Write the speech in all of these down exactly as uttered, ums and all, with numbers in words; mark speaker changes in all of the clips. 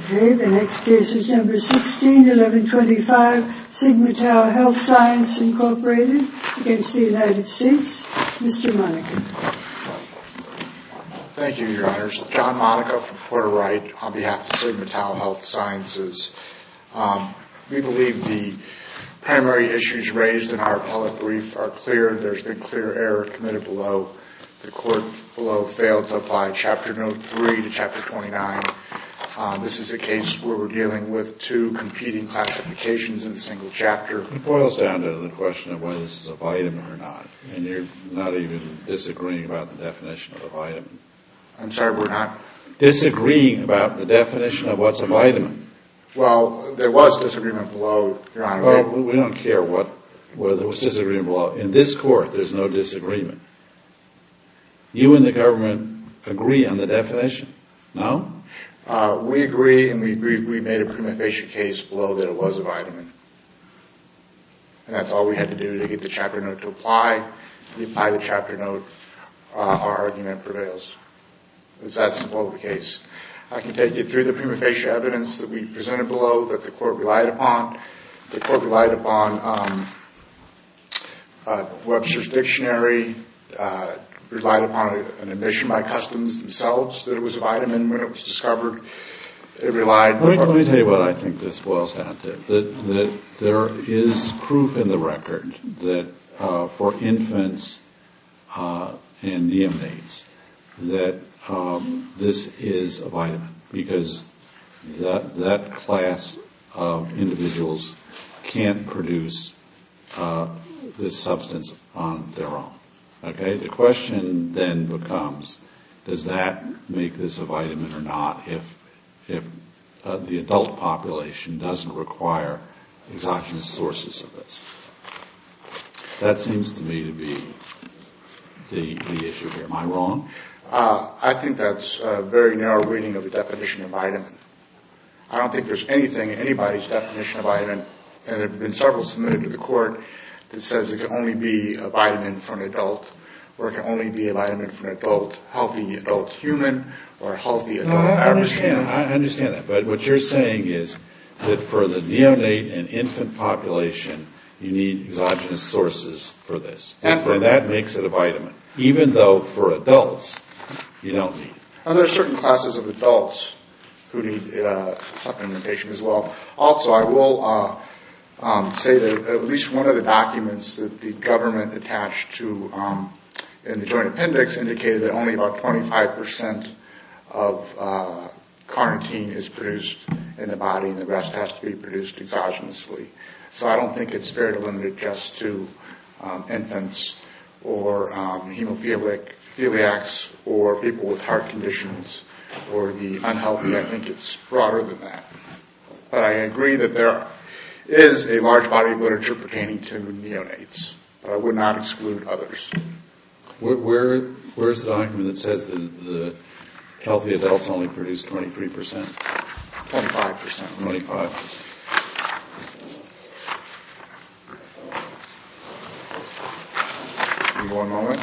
Speaker 1: Okay, the next case is number sixteen eleven twenty-five, Sigma Tau Health Science Incorporated against the United States. Mister Monica.
Speaker 2: Thank you, Your Honors. John Monica from Porter Wright on behalf of Sigma Tau Health Sciences. Um, we believe the primary issues raised in our appellate brief are clear. There's been clear error committed below. The court below failed to apply Chapter Note three to Chapter twenty-nine. Um, this is a case where we're dealing with two competing classifications in a single chapter.
Speaker 3: It boils down to the question of whether this is a vitamin or not, and you're not even disagreeing about the definition of a vitamin.
Speaker 2: I'm sorry, we're not?
Speaker 3: Disagreeing about the definition of what's a vitamin.
Speaker 2: Well, there was disagreement below, Your Honor.
Speaker 3: Well, we don't care what whether there was disagreement below. In this court, there's no disagreement. You and the government agree on the definition, no?
Speaker 2: Uh, we agree, and we agree we made a prima facie case below that it was a vitamin. And that's all we had to do to get the chapter note to apply. We apply the chapter note, uh, our argument prevails. It's that simple of a case. I can take you through the prima facie evidence that we presented below that the court relied upon. The court relied upon um, uh, Webster's Dictionary, uh, relied upon a, an admission by Customs themselves that it was a vitamin when it was discovered. It relied...
Speaker 3: Let me, let me tell you what I think this boils down to. That, that there is proof in the record that uh, for infants uh, and neonates that um, this is a vitamin because that, that class of individuals can't produce uh, this substance on their own. Okay, the question then becomes, does that make this a vitamin or not if if uh, the adult population doesn't require exogenous sources of this? That seems to me to be the, the issue here. Am I wrong?
Speaker 2: Uh, I think that's a very narrow reading of the definition of vitamin. I don't think there's anything in anybody's definition of vitamin, and there have been several submitted to the court that says it can only be a vitamin for an adult, or it can only be a vitamin for an adult, healthy adult human, or a healthy adult
Speaker 3: no, I
Speaker 2: average
Speaker 3: understand.
Speaker 2: human.
Speaker 3: I understand that. But what you're saying is that for the neonate and infant population, you need exogenous sources for this.
Speaker 2: And, for,
Speaker 3: and that makes it a vitamin, even though for adults, you don't need it.
Speaker 2: And there are certain classes of adults who need uh, supplementation as well. Also, I will... Uh, Um, say that at least one of the documents that the government attached to um, in the joint appendix indicated that only about twenty-five percent of uh, carnitine is produced in the body, and the rest has to be produced exogenously. So I don't think it's fair to limit it just to um, infants or um, hemophilic, philiacs or people with heart conditions or the unhealthy. I think it's broader than that. But I agree that there are is a large body of literature pertaining to neonates, but I would not exclude others.
Speaker 3: Where, where where's the document that says that the healthy adults only produce twenty-three percent?
Speaker 2: twenty-five percent.
Speaker 3: twenty-five.
Speaker 2: Give me one moment.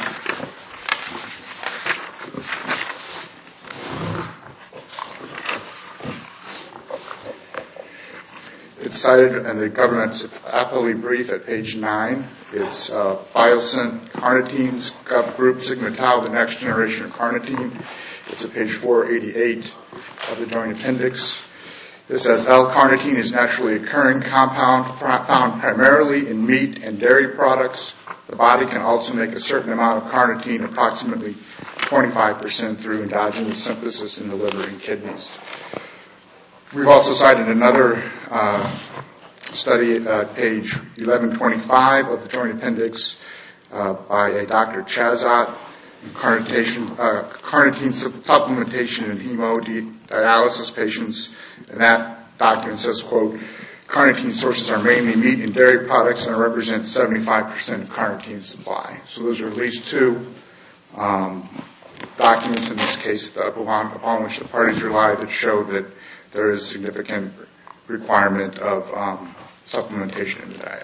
Speaker 2: It's cited in the government's appellate brief at page nine. It's uh, Biosyn Carnitines Group Sigma Tau, the next generation of carnitine. It's at page four eighty-eight of the joint appendix. It says L-carnitine is naturally occurring compound found primarily in meat and dairy products. The body can also make a certain amount of carnitine, approximately twenty-five percent, through endogenous synthesis in the liver and kidneys. We've also cited another uh, study at uh, page eleven twenty-five of the joint appendix uh, by a Doctor Chazot, carnitine, uh, carnitine supplementation in hemodialysis patients. And that document says, quote, carnitine sources are mainly meat and dairy products and represent seventy-five percent of carnitine supply. So those are at least two um, documents in this case upon, upon which the parties rely that show that there is significant requirement of um, supplementation in the diet.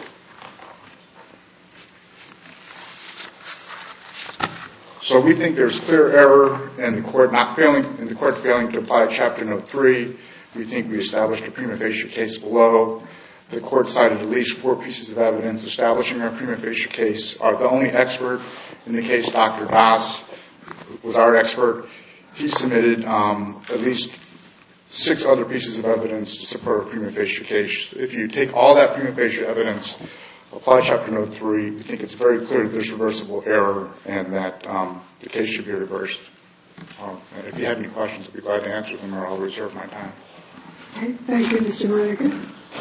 Speaker 2: So we think there's clear error in the court not failing in the court failing to apply Chapter Note three We think we established a prima facie case below. The court cited at least four pieces of evidence establishing our prima facie case. Our, the only expert in the case, Doctor Bass, was our expert. He submitted um, at least six other pieces of evidence to support a prima facie case. If you take all that prima facie evidence, apply Chapter Note three, we think it's very clear that there's reversible error and that um, the case should be reversed. Um, and if you have any questions, I'd be glad to answer them, or I'll reserve my time.
Speaker 1: Okay, thank you, Mister Monica.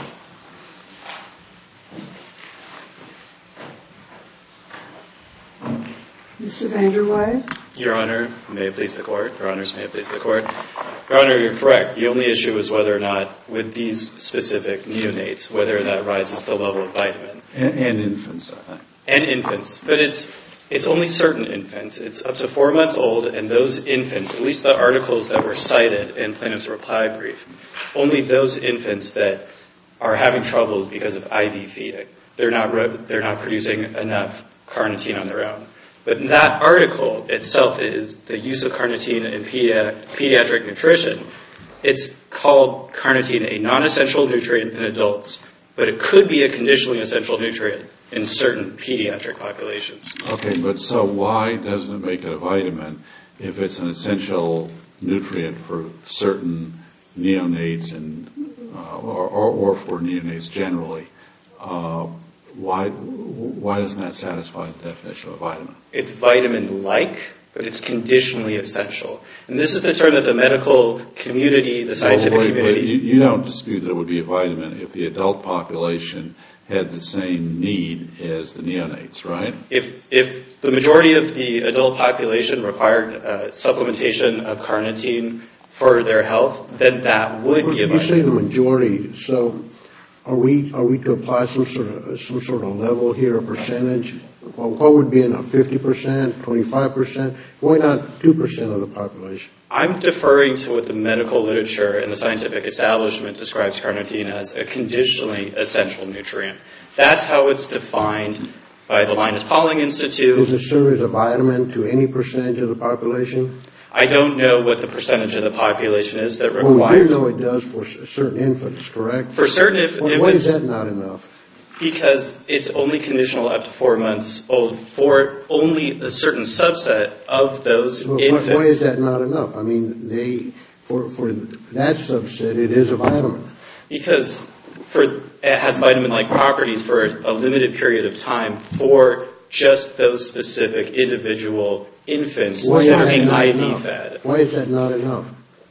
Speaker 1: Mister Vander Weyden.
Speaker 4: Your Honor, may it please the Court. Your Honors, may it please the Court. Your Honor, you're correct. The only issue is whether or not, with these specific neonates, whether that rises to the level of vitamin.
Speaker 3: And, and infants, I think.
Speaker 4: And infants. But it's it's only certain infants. It's up to four months old, and those infants, at least the articles that were cited in plaintiff's reply brief, only those infants that are having troubles because of I V feeding. They're not they're not producing enough carnitine on their own. But that article itself is the use of carnitine in pedi- pediatric nutrition. It's called carnitine a non-essential nutrient in adults, but it could be a conditionally essential nutrient in certain pediatric populations.
Speaker 3: Okay, but so why doesn't it make it a vitamin if it's an essential nutrient for certain neonates and uh, or, or, or for neonates generally? Uh, Why why doesn't that satisfy the definition of a vitamin?
Speaker 4: It's vitamin-like, but it's conditionally essential. And this is the term that the medical community, the scientific
Speaker 3: well, wait,
Speaker 4: community...
Speaker 3: You, you don't dispute that it would be a vitamin if the adult population had the same need as the neonates, right?
Speaker 4: If if the majority of the adult population required uh, supplementation of carnitine for their health, then that would
Speaker 5: well,
Speaker 4: be a
Speaker 5: vitamin. You say the
Speaker 4: vitamin.
Speaker 5: majority, so... Are we are we to apply some sort of some sort of level here, a percentage? Well, what would be enough? Fifty percent, twenty-five percent? Why not two percent of the population?
Speaker 4: I'm deferring to what the medical literature and the scientific establishment describes carnitine as a conditionally essential nutrient. That's how it's defined by the Linus Pauling Institute.
Speaker 5: Does it serve as a vitamin to any percentage of the population?
Speaker 4: I don't know what the percentage of the population is that requires...
Speaker 5: Well, we do know it does for certain infants, correct?
Speaker 4: For certain if,
Speaker 5: well,
Speaker 4: infants...
Speaker 5: Why is that not enough?
Speaker 4: Because it's only conditional up to four months old for only a certain subset of those
Speaker 5: well,
Speaker 4: infants.
Speaker 5: Why is that not enough? I mean, they for for that subset, it is a vitamin.
Speaker 4: Because for it has vitamin-like properties for a limited period of time for just those specific individual infants
Speaker 5: Why
Speaker 4: that are
Speaker 5: is
Speaker 4: being
Speaker 5: that
Speaker 4: I V
Speaker 5: enough?
Speaker 4: fed.
Speaker 5: Why is that not enough?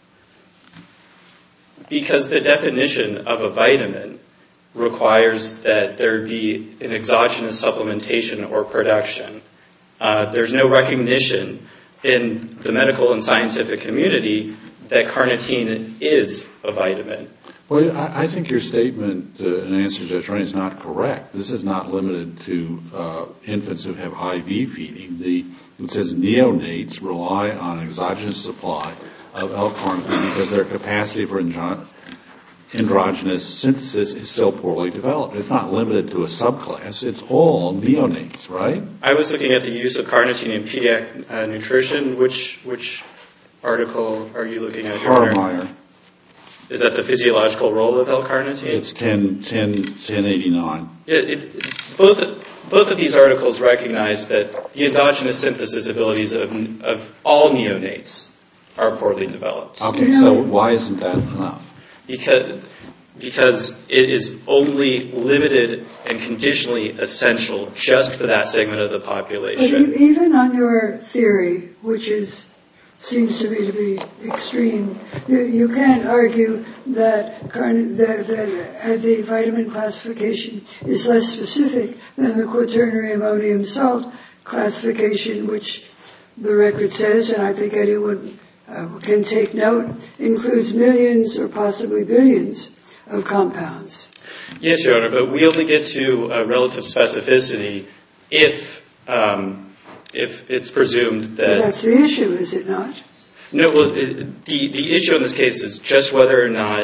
Speaker 4: Because the definition of a vitamin requires that there be an exogenous supplementation or production. Uh, there's no recognition in the medical and scientific community that carnitine is a vitamin.
Speaker 3: Well, I, I think your statement uh, in answer to Judge Rainey is not correct. This is not limited to uh, infants who have I V feeding. The, it says neonates rely on an exogenous supply of L-carnitine because their capacity for enjo- androgenous synthesis is still poorly developed. It's not limited to a subclass. It's all neonates, right?
Speaker 4: I was looking at the use of carnitine in pediatric uh, nutrition. Which which article are you looking at?
Speaker 3: Harmeyer.
Speaker 4: Is that the physiological role of L-carnitine?
Speaker 3: It's ten eighty-nine.
Speaker 4: It, it, both both of these articles recognize that the endogenous synthesis abilities of of all neonates are poorly developed.
Speaker 3: Okay, so why isn't that enough?
Speaker 4: Because because it is only limited and conditionally essential just for that segment of the population.
Speaker 1: But even on your theory, which is seems to me to be extreme, you, you can't argue that, carn- that, that the vitamin classification is less specific than the quaternary ammonium salt classification, which the record says, and I think anyone uh, can take note, includes millions or possibly billions of compounds.
Speaker 4: Yes, Your Honor, but we only get to a relative specificity if um, if it's presumed that...
Speaker 1: But that's the issue, is it not?
Speaker 4: No, well, the, the issue in this case is just whether or not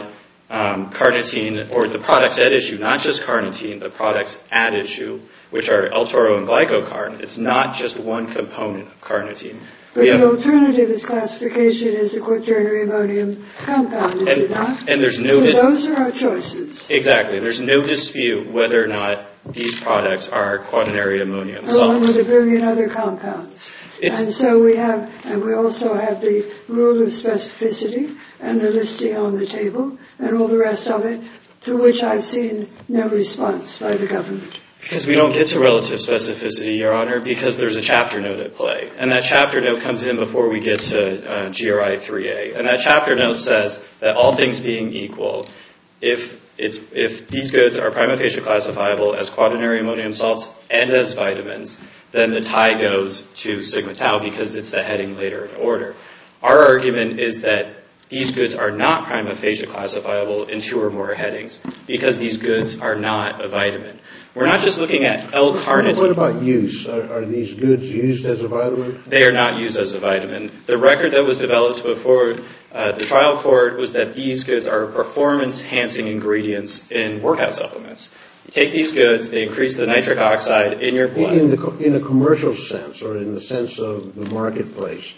Speaker 4: um, carnitine, or the products at issue, not just carnitine, the products at issue, which are L-toro and glycocarn. It's not just one component of carnitine.
Speaker 1: But the alternative is classification as a quaternary ammonium compound, is
Speaker 4: and,
Speaker 1: it not?
Speaker 4: And there's no
Speaker 1: so
Speaker 4: dis-
Speaker 1: those are our choices.
Speaker 4: Exactly. There's no dispute whether or not these products are quaternary ammonium salts.
Speaker 1: Along with a billion other compounds.
Speaker 4: It's,
Speaker 1: and so we have, and we also have the rule of specificity and the listing on the table and all the rest of it, to which I've seen no response by the government.
Speaker 4: Because we don't get to relative specificity, Your Honor, because there's a chapter note at play. And that chapter note comes in before we get to uh, G R I three A. And that chapter note says that all things being equal, if it's if these goods are prima facie classifiable as quaternary ammonium salts and as vitamins, then the tie goes to sigma tau because it's the heading later in order. Our argument is that these goods are not prima facie classifiable in two or more headings because these goods are not a vitamin. We're not just looking at L-carnitine.
Speaker 5: What about use? Are, are these goods used as a vitamin?
Speaker 4: They are not used as a vitamin. The record that was developed before uh, the trial court was that these goods are performance-enhancing ingredients in workout supplements. You take these goods, they increase the nitric oxide in your blood.
Speaker 5: In, the, in a commercial sense, or in the sense of the marketplace,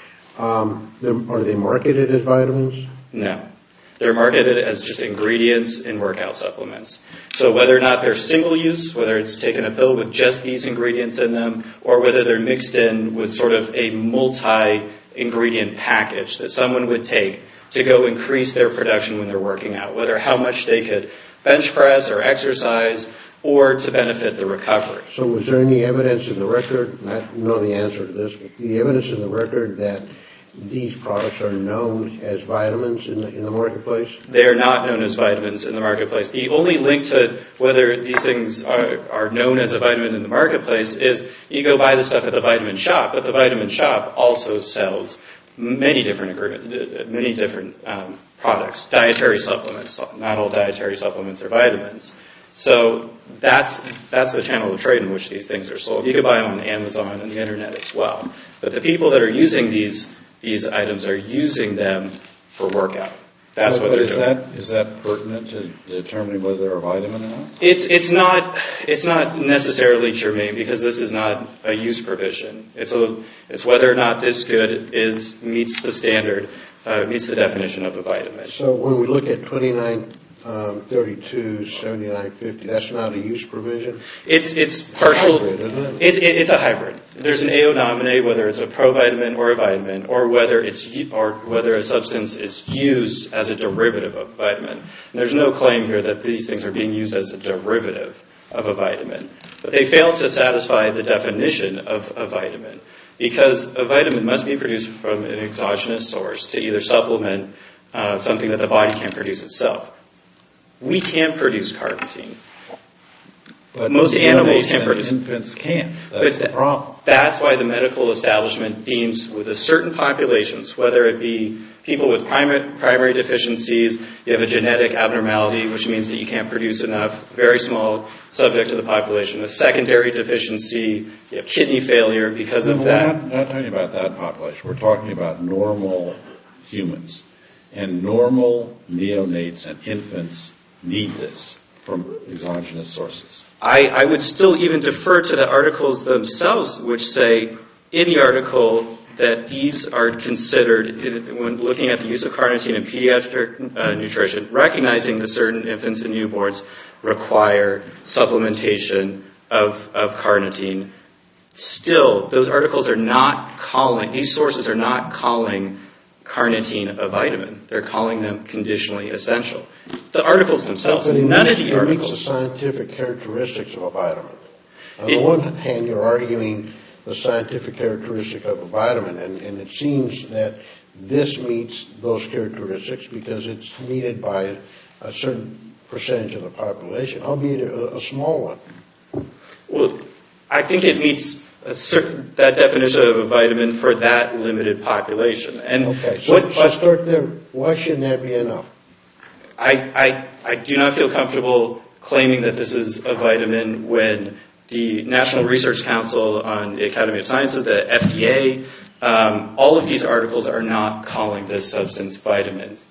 Speaker 5: um, are they marketed as vitamins?
Speaker 4: No. They're marketed as just ingredients in workout supplements. So whether or not they're single use, whether it's taken a pill with just these ingredients in them, or whether they're mixed in with sort of a multi-ingredient package that someone would take to go increase their production when they're working out, whether how much they could bench press or exercise, or to benefit the recovery.
Speaker 5: So was there any evidence in the record, I don't know the answer to this, but the evidence in the record that these products are known as vitamins in the, in the marketplace?
Speaker 4: They are not known as vitamins in the marketplace. The only link to whether these things are, are known as a vitamin in the marketplace is you go buy the stuff at the vitamin shop, but the vitamin shop also sells many different agreement, many different um, products, dietary supplements. Not all dietary supplements are vitamins. So that's that's the channel of trade in which these things are sold. You can buy them on Amazon and the internet as well. But the people that are using these these items are using them for workout. That's
Speaker 3: but,
Speaker 4: what
Speaker 3: but
Speaker 4: they're
Speaker 3: is
Speaker 4: doing.
Speaker 3: That, is that pertinent to determining whether they're a vitamin or not?
Speaker 4: It's it's not it's not necessarily germane because this is not a use provision. It's a it's whether or not this good is meets the standard, uh, meets the definition of a vitamin.
Speaker 5: So when we look at twenty-nine um, thirty-two, seventy-nine fifty, that's not a use provision?
Speaker 4: It's it's partial.
Speaker 5: It's a hybrid, isn't it?
Speaker 4: It, it, it's a hybrid. There's an A O nominate, whether it's a provitamin or a vitamin, or whether it's or whether a substance is used as a derivative of a vitamin. And there's no claim here that these things are being used as a derivative of a vitamin, but they fail to satisfy the definition of a vitamin because a vitamin must be produced from an exogenous source to either supplement uh, something that the body can't produce itself. We can't produce carnitine.
Speaker 3: But
Speaker 4: most animals can
Speaker 3: and
Speaker 4: produce.
Speaker 3: Infants can't.
Speaker 4: But
Speaker 3: That's the
Speaker 4: th-
Speaker 3: problem.
Speaker 4: That's why the medical establishment deems with a certain populations, whether it be people with primary, primary deficiencies, you have a genetic abnormality, which means that you can't produce enough, very small subject to the population. A secondary deficiency, you have kidney failure because of
Speaker 3: no,
Speaker 4: that.
Speaker 3: We're not, not talking about that population. We're talking about normal humans. And normal neonates and infants need this from exogenous sources.
Speaker 4: I, I would still even defer to the articles themselves, which say in the article that these are considered, when looking at the use of carnitine in pediatric uh, nutrition, recognizing that certain infants and newborns require supplementation of, of carnitine. Still, those articles are not calling, these sources are not calling carnitine a vitamin. They're calling them conditionally essential. The articles themselves,
Speaker 5: But it
Speaker 4: none
Speaker 5: meets,
Speaker 4: of the
Speaker 5: it meets the
Speaker 4: articles.
Speaker 5: scientific characteristics of a vitamin. On
Speaker 4: It-
Speaker 5: the one hand, you're arguing the scientific characteristic of a vitamin, and, and it seems that this meets those characteristics because it's needed by a certain percentage of the population, albeit a, a small one.
Speaker 4: Well, I think it meets a certain, that definition of a vitamin for that limited population. And
Speaker 5: Okay, so,
Speaker 4: what,
Speaker 5: so start there. Why shouldn't that be enough?
Speaker 4: I, I, I do not feel comfortable claiming that this is a vitamin when the National Research Council on the Academy of Sciences, the F D A, um, all of these articles are not calling this substance vitamin.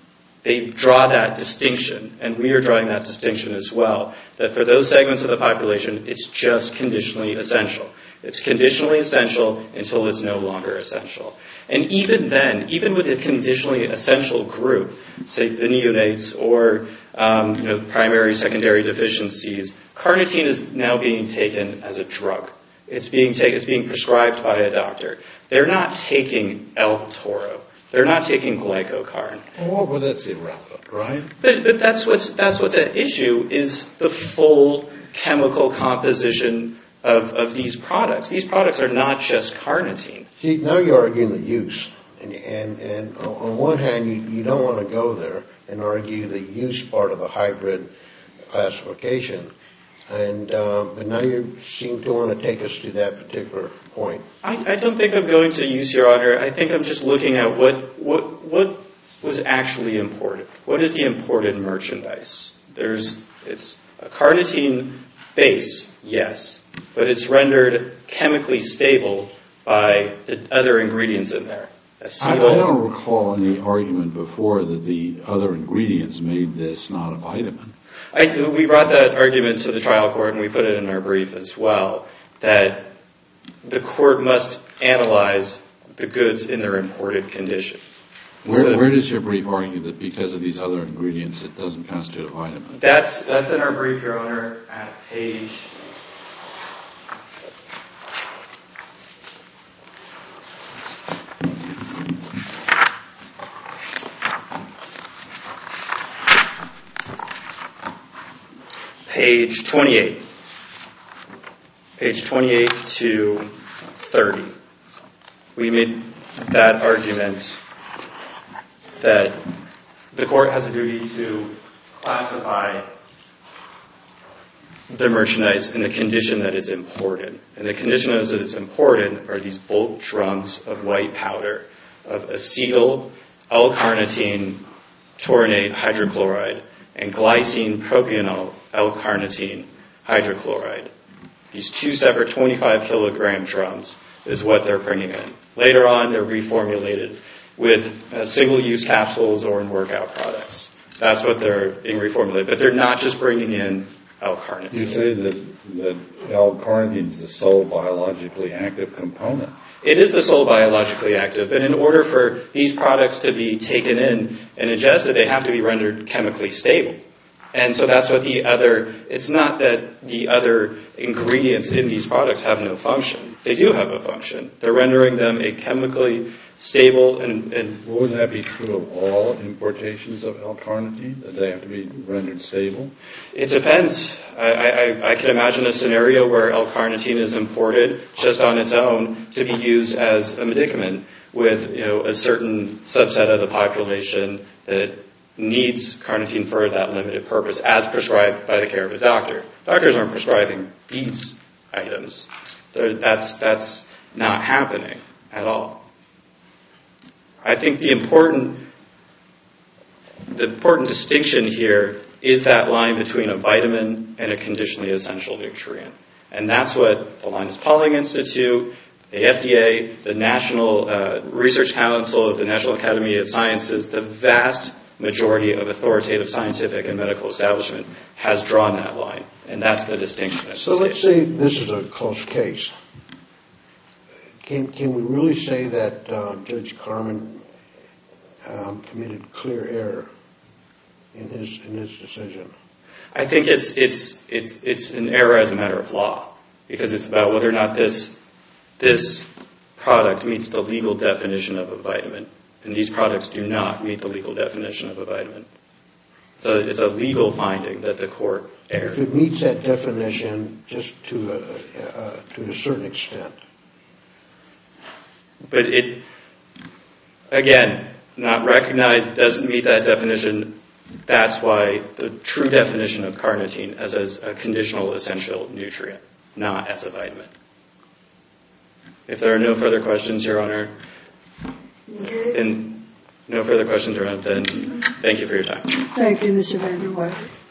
Speaker 4: they draw that distinction, and we are drawing that distinction as well, that for those segments of the population, it's just conditionally essential. It's conditionally essential until it's no longer essential. And even then, even with a conditionally essential group, say the neonates or um, you know, primary, secondary deficiencies, carnitine is now being taken as a drug. It's being taken, it's being prescribed by a doctor. They're not taking L-Toro. They're not taking glycocarn.
Speaker 3: Oh, well, that's irrelevant, right?
Speaker 4: But, but that's what's that's what's at issue is the full chemical composition of, of these products. These products are not just carnitine.
Speaker 5: See, now you're arguing the use. And, and, and on one hand, you, you don't want to go there and argue the use part of the hybrid classification. And uh, but now you seem to want to take us to that particular point.
Speaker 4: I, I don't think I'm going to use, Your Honor. I think I'm just looking at what what what was actually imported. What is the imported merchandise? There's it's a carnitine base, yes, but it's rendered chemically stable by the other ingredients in there.
Speaker 3: I, I don't recall any argument before that the other ingredients made this not a vitamin.
Speaker 4: I, we brought that argument to the trial court, and we put it in our brief as well, that the court must analyze the goods in their imported condition.
Speaker 3: Where,
Speaker 4: so,
Speaker 3: where does your brief argue that because of these other ingredients it doesn't constitute a vitamin?
Speaker 4: That's, that's in our brief, Your Honor, at page... Page twenty-eight. Page twenty-eight to thirty. We made that argument that the court has a duty to classify the merchandise in the condition that it's imported. And the condition as it's imported are these bulk drums of white powder of acetyl L-carnitine taurinate hydrochloride and glycine propionyl L-carnitine hydrochloride. These two separate twenty-five kilogram drums is what they're bringing in. Later on, they're reformulated with uh, single-use capsules or in workout products. That's what they're being reformulated. But they're not just bringing in L-carnitine.
Speaker 3: You say that, that L-carnitine is the sole biologically active component.
Speaker 4: It is the sole biologically active, but in order for these products to be taken in and ingested, they have to be rendered chemically stable. And so that's what the other, it's not that the other ingredients in these products have no function. They do have a function. They're rendering them a chemically stable and... and
Speaker 3: Wouldn't that be true of all importations of L-carnitine, that they have to be rendered stable?
Speaker 4: It depends. I, I, I can imagine a scenario where L-carnitine is imported just on its own to be used as a medicament with, you know, a certain subset of the population that needs carnitine for that limited purpose as prescribed by the care of a doctor. Doctors aren't prescribing these items. They're, that's, that's not happening at all. I think the important, the important distinction here is that line between a vitamin and a conditionally essential nutrient. And that's what the Linus Pauling Institute, the F D A, the National uh, Research Council of the National Academy of Sciences, the vast majority of authoritative scientific and medical establishment has drawn that line. And that's the distinction.
Speaker 5: So let's say this is a close case. Can can we really say that uh, Judge Carman um, committed clear error in his in his decision?
Speaker 4: I think it's it's it's it's an error as a matter of law, because it's about whether or not this this product meets the legal definition of a vitamin, and these products do not meet the legal definition of a vitamin. So it's a legal finding that the court erred.
Speaker 5: If it meets that definition, just to a, uh, to a certain extent.
Speaker 4: But it, again, not recognized, doesn't meet that definition. That's why the true definition of carnitine is as a conditional essential nutrient, not as a vitamin. If there are no further questions, Your Honor,
Speaker 1: Okay.
Speaker 4: and no further questions, Your Honor, then thank you for your time.
Speaker 1: Thank you, Mister Vander Weyden.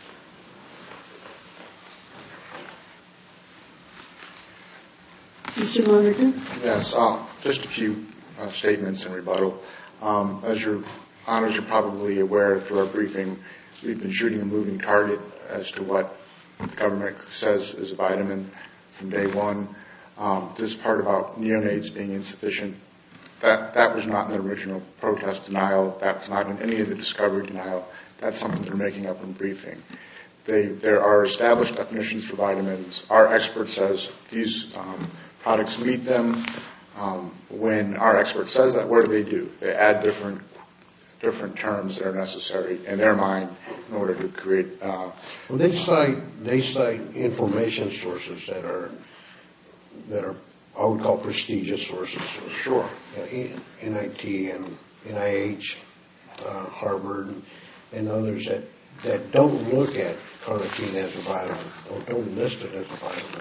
Speaker 1: Mister Lonergan?
Speaker 2: Yes, uh, just a few uh, statements in rebuttal. Um, as your honors are probably aware through our briefing, we've been shooting a moving target as to what the government says is a vitamin from day one. Um, this part about neonates being insufficient, that, that was not in the original protest denial. That was not in any of the discovery denial. That's something they're making up in briefing. They, there are established definitions for vitamins. Our expert says these um, products meet them. Um, when our expert says that, what do they do? They add different different terms that are necessary in their mind in order to create. Uh,
Speaker 5: well, they cite they cite information sources that are that are I would call prestigious sources.
Speaker 2: Sure.
Speaker 5: Uh, N I T and N I H, uh, Harvard, and, and others that that don't look at carnitine as a vitamin or don't list it as a vitamin.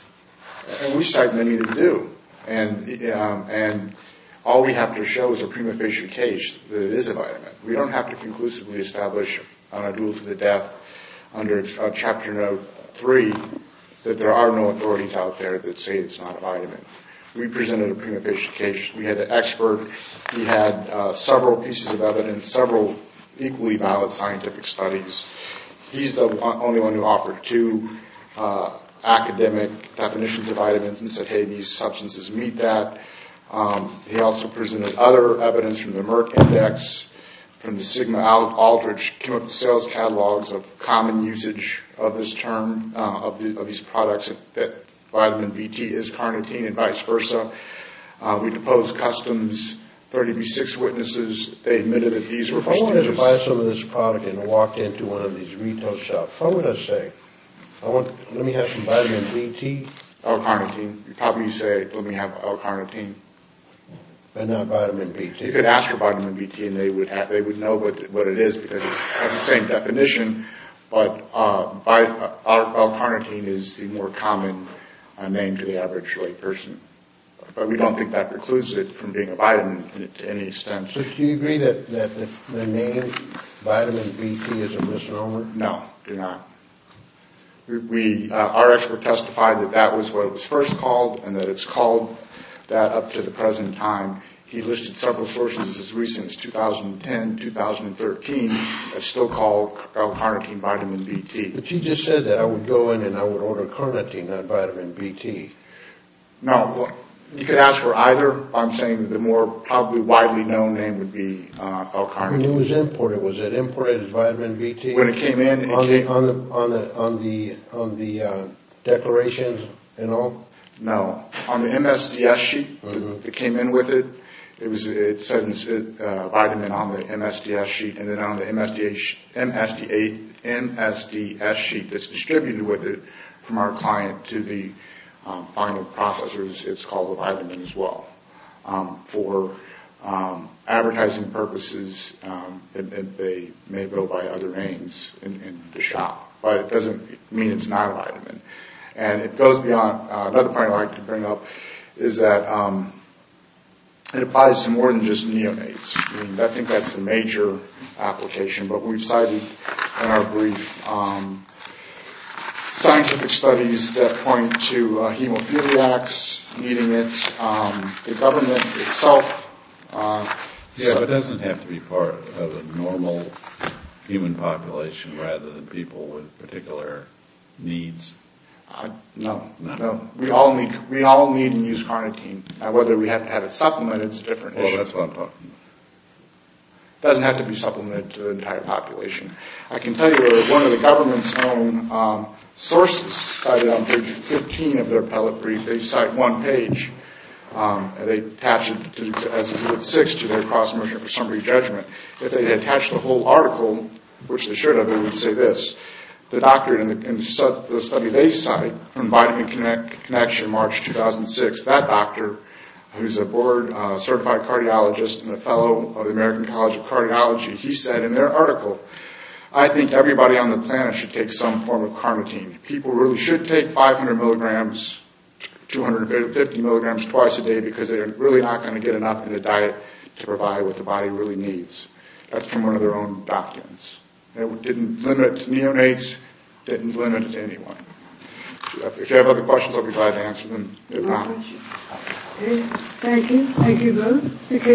Speaker 2: And we cite many that do, and um, and. All we have to show is a prima facie case that it is a vitamin. We don't have to conclusively establish on a duel to the death under uh, Chapter Note three that there are no authorities out there that say it's not a vitamin. We presented a prima facie case. We had an expert. He had uh, several pieces of evidence, several equally valid scientific studies. He's the one, only one who offered two uh, academic definitions of vitamins and said, hey, these substances meet that. Um, he also presented other evidence from the Merck Index, from the Sigma Aldrich chemical sales catalogs of common usage of this term, uh, of, the, of these products, that, that vitamin B T is carnitine and vice versa. Uh, we deposed Customs thirty B six witnesses. They admitted that these were prestigious.
Speaker 5: If I wanted to buy some of this product and walked into one of these retail shops, what would I say? I want, let me have some vitamin B T.
Speaker 2: L-carnitine. You probably say, let me have L-carnitine.
Speaker 5: And not vitamin B T.
Speaker 2: You could ask for vitamin B T, and they would have, they would know what what it is because it has the same definition. But uh, uh, L-carnitine is the more common uh, name to the average lay person. But we don't think that precludes it from being a vitamin to any extent.
Speaker 5: So do you agree that that the, the name vitamin B T is a misnomer?
Speaker 2: No, do not. We, we uh, our expert testified that that was what it was first called, and that it's called that up to the present time. He listed several sources as recent as two thousand ten, two thousand thirteen that still call L-carnitine vitamin B T.
Speaker 5: But you just said that I would go in and I would order carnitine, not vitamin B T.
Speaker 2: No, well, you could ask for either. I'm saying the more probably widely known name would be uh, L-carnitine.
Speaker 5: When it was imported, was it imported as vitamin B T?
Speaker 2: When it came in, it
Speaker 5: on,
Speaker 2: came,
Speaker 5: the, on the on the on the on the uh, declarations and all.
Speaker 2: No, on the M S D S sheet
Speaker 5: mm-hmm.
Speaker 2: that, that came in with it, it was it said uh, vitamin on the M S D S sheet, and then on the M S D A, M S D A, M S D S sheet that's distributed with it from our client to the um, final processors, it's called a vitamin as well. Um, for um, advertising purposes, um, it, it, they may go by other names in, in the shop, but it doesn't mean it's not a vitamin. And it goes beyond, uh, another point I'd like to bring up is that um, it applies to more than just neonates. I mean, I think that's the major application, but we've cited in our brief um, scientific studies that point to uh, hemophiliacs needing it. Um, the government itself. Uh,
Speaker 3: yeah, but it doesn't have to be part of the normal human population rather than people with particular needs.
Speaker 2: Uh, no,
Speaker 3: no,
Speaker 2: no. We all need we all need and use carnitine. Now, whether we have to have it supplemented is a different
Speaker 3: well,
Speaker 2: issue.
Speaker 3: Well, that's what I'm talking about.
Speaker 2: It doesn't have to be supplemented to the entire population. I can tell you where one of the government's own um, sources cited on page fifteen of their appellate brief. They cite one page. Um, and they attach it to, as Exhibit six to their cross-motion for summary judgment. If they had attached the whole article, which they should have, it would say this. The doctorate in the, in the, stud, the study they cite from Vitamin Connect, Connection, March two thousand six, that doctor, who's a board uh, certified cardiologist and a fellow of the American College of Cardiology, he said in their article, I think everybody on the planet should take some form of carnitine. People really should take five hundred milligrams, two hundred fifty milligrams twice a day because they're really not going to get enough in the diet to provide what the body really needs. That's from one of their own documents. It didn't limit it to neonates, didn't limit it to anyone. If you have other questions, I'll be glad to answer them. If not.
Speaker 1: Okay. Thank you. Thank you both. The